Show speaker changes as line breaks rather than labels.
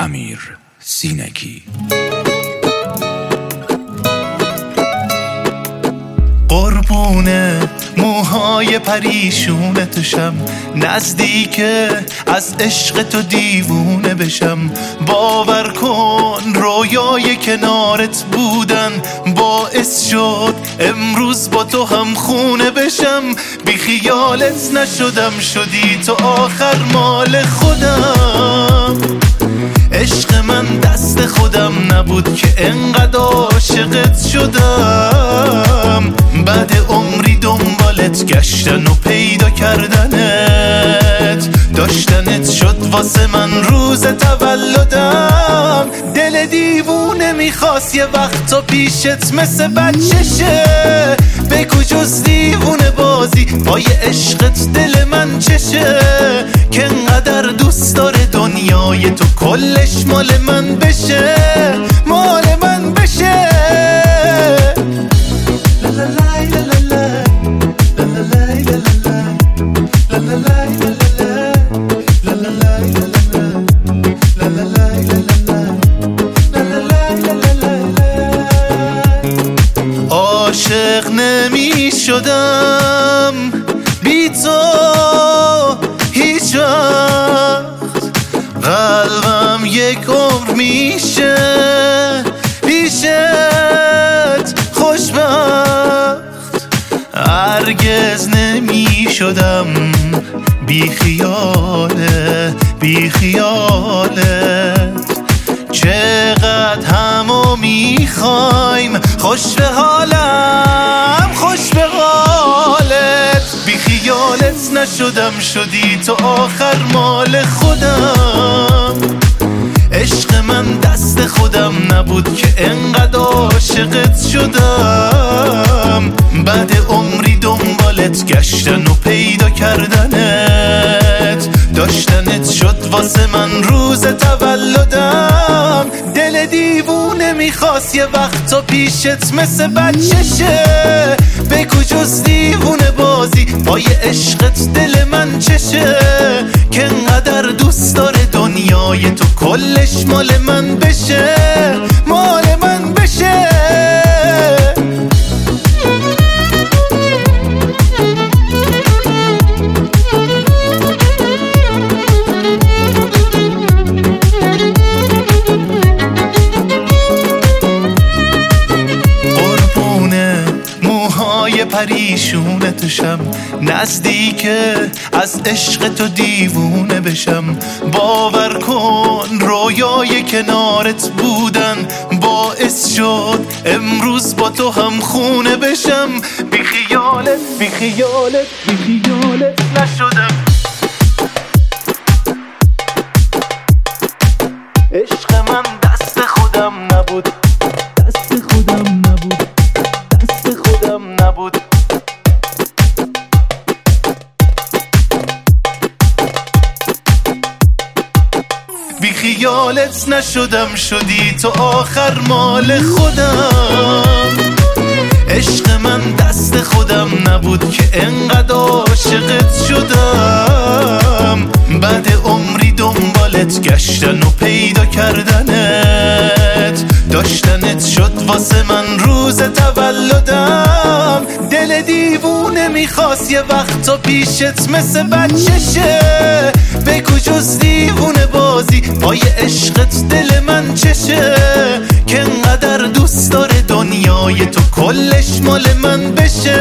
امیر سینگی.
قربونه موهای پریشونتشم، نزدیکه از عشق تو دیوونه بشم. باور کن رویای کنارت بودن باعث شد امروز با تو هم خونه بشم. بی خیالت نشدم، شدی تو آخر مال خودم. عشق من دست خودم نبود که انقدر عاشقت شدم. بعد عمری دنبالت گشتن و پیدا کردنت، داشتنت شد واسه من روز تولدم. دل دیوونه میخواست یه وقت تا پیشت مثل بچشه. بگو جز دیوونه بازی پای عشقت دل من چشه، که انقدر دوست داره دنیای تو کلش مال من بشه، مال من بشه. عاشق نمی شدم بی تو هیچ وقت، قلبم یک عمر میشه پیشت خوشبخت. هرگز نمی شدم بی خیاله بی خیالت. چقدر همو میخوایم، خوش به حالم خوش به حالت. بی خیالت نشدم، شدی تو آخر مال خودم. عشق من دست خودم نبود که انقدر عاشقت شدم. بعد عمری دنبالت گشتن و پیدا کردنت، داشتنت شد واسه من روز تولدم. دل دیوونه میخواست یه وقت تا پیشت مثل بچشه. بگو جز دیوونه بازی پای عشقت دل من چشه، که انقدر دوست داره دنیای تو کلش مال من بشه، مال من بشه. پریشونتشم، نزدیکه از عشق تو دیوونه بشم. باور کن رویای کنارت بودن باعث شد امروز با تو هم خونه بشم. بی خیالت بی خیالت بی خیالت نشدم. عشق من دست خودم نبود، دست خودم نبود، دست خودم نبود. بی خیالت نشدم، شدی تو آخر مال خودم. عشق من دست خودم نبود که انقدر عاشقت شدم. بعد عمری دنبالت گشتن و پیدا کردنت، داشتنت شد واسه من روز تولدم. دل دیوونه میخواست یه وقت تا پیشت مثل بچشه. بگو جز دیوونه بازی پای عشقت دل من چشه، که انقدر دوست داره دنیای تو کلش مال من بشه،